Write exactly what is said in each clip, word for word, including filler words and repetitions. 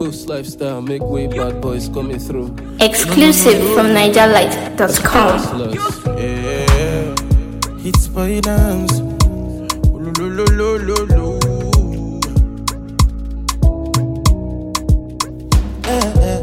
Post lifestyle, make way, bad boys coming through. Exclusive from niger light dot com. Yeah, it's by dance. Lo lo lo lo lo. Eh, eh,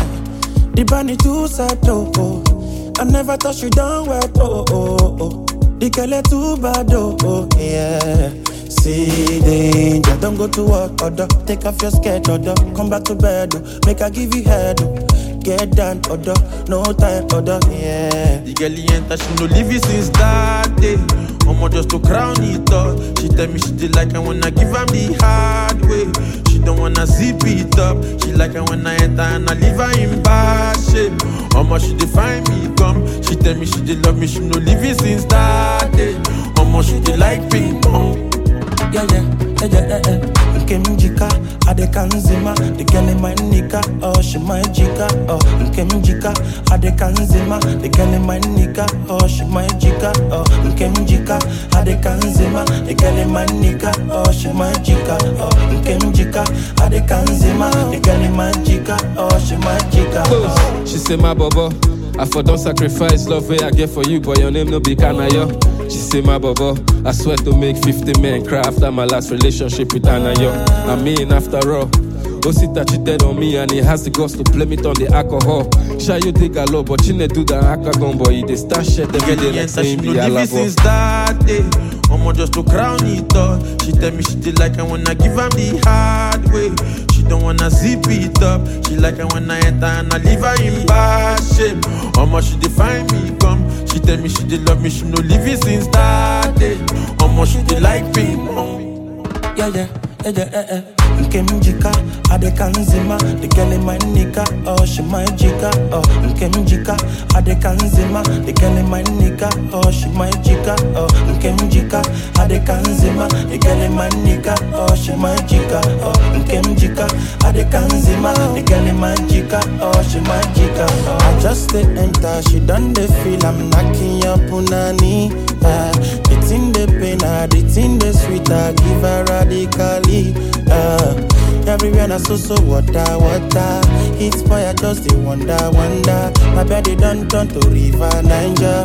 eh. The bunny too sad, oh, oh. I never thought you done well, oh, oh, oh. The girl too bad, oh, oh, yeah. See danger, don't go to work, order. Take off your skirt, order. Come back to bed, oh. Make I give you head, oh. Get down, order. No time, order, yeah. The girl enter, she no leave it since that day. Omo just to crown it up. She tell me she did like I wanna give her the hard way. She don't wanna zip it up. She like I when I enter and I leave her in bad shape. Omo she define me come. She tell me she did love me, she no leave it since that day. Omo she did like ping pong. Yeah, yeah, yeah, yeah, yeah. Nkemjika, adekanzima. The girl in my nika, oh, she my jika. Oh, Nkemjika, adekanzima. The girl in my nika, oh, she my jika. Oh, Nkemjika, adekanzima. The girl in my nika, oh, she my jika. Oh, Nkemjika, adekanzima. The girl in my jika, oh, she my jika. Oh. She say my bobo, I for don't sacrifice love way I get for you, but your name no be Kanayo. She say my bobo, I swear to make fifty men cry after my last relationship with Anayo. I mean after all, Osita cheated on me and he has the guts to blame it on the alcohol. Shy you dig a lot, but you ne do that akagon boy. They start shit every day like saying the alabo. Since that day, Omo just to crown it up. She tell me she did like I wanna give her the hard way. She don't wanna zip it up. She like I wanna enter and I leave her in bad shape. Omo she define me come. She tell me she did love me, she no leave it since that day. Omo she did like ping pong. Yeah, yeah, yeah, yeah, yeah, yeah. Nkemjika, adekanzima. The girl in my nika, oh, she my jika. Oh, Nkemjika, adekanzima. The girl in my nika, oh, she my jika. Oh, Nkemjika, adekanzima. The girl in my nika, oh, she my jika. Oh, Nkemjika, adekanzima. The girl in my jika, oh, she my jika. Oh. I just stay enter, she done the feel I'm knocking your punani. Uh, the thing the pain, uh, the thing the sweet, I give her radically. Uh, everywhere I so so water, water. It's boy I just the wonder, wonder. My body done turn to river Niger.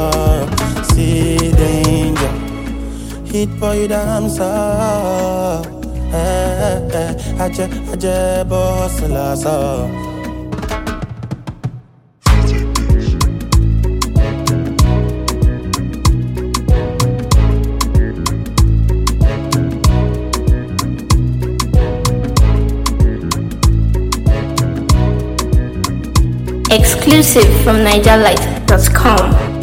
Uh, see danger. Hit boy damn so. Eh eh, aje aje boss la so. Exclusive from niger light dot com.